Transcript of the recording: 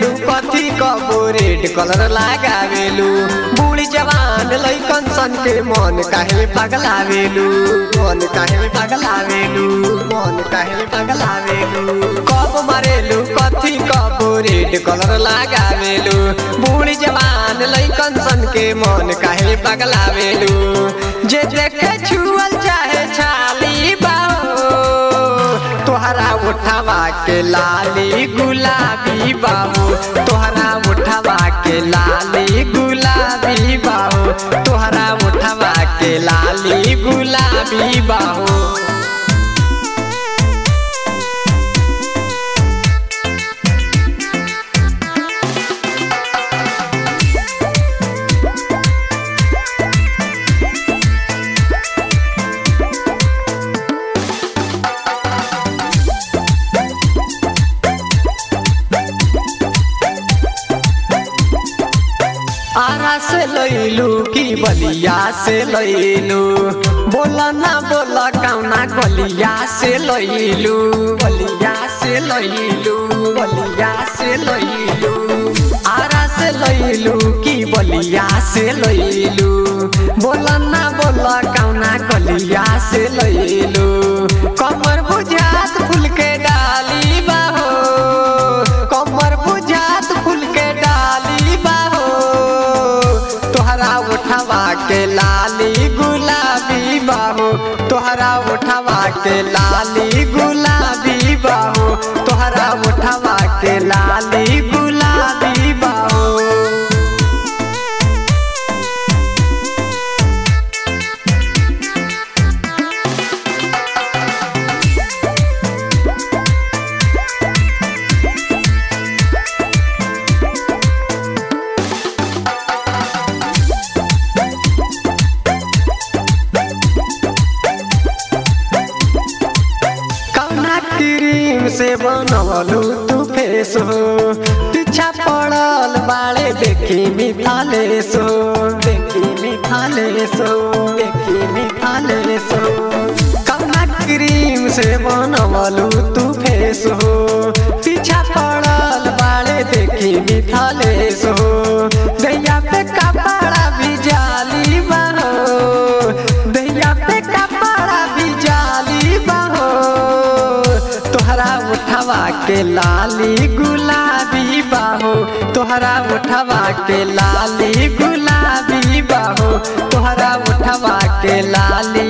मारेलू कथी कबो रेड कलर लगावेलू बूढ़ी जवान लइकन सन के मन काहे पगलावेलू मन काहे पगलावेलू मन काहे पगलावेलू कब मारेलू कथी कबो रेड कलर लगावेलू बूढ़ी जवान लइकन सन के मन काहे पगलावेलू जे देखे छुअल चाहे छाली बाहो तोहरा उठावा के लाली गुलाबी बाहो तोहरा उठावा के लाली गुलाबी बाहो तोहरा उठावा के लाली गुलाबी बाहो आरा से लइलू की बलिया से लइलू बोला ना बोला कौना गलिया से लइलू बलिया से लइलू बलिया से लइलू आरा से लइलू की बलिया से लइलू बोला ना बोला कौना गलिया से लइलू कमर बुझात फूल के डाली बाहो कमर बुझात फूल के डाली बाहो तोहरा उठावा के लाली गुलाबी बाहो तोहरा उठावा के लाली गुलाबी बाहो तोहरा उठावा के लाली गुलाबी बाहो क्रीम से बनवलू तू फेस हो पीछा पड़ल बाड़े देखी मिथालेश हो देखी मिथालेश हो देखी मिथालेश हो कौना क्रीम से बनवलू तू फेस हो पीछा पड़ल बाड़े देखी मिथालेश हो दैया पे कपड़ा भी जाली बहो दैया पे कपड़ा भी जाली बहो तोहरा उठावा के लाली गुलाबी बाहो तोहरा उठावा के लाली गुलाबी बाहो तोहरा उठावा के लाली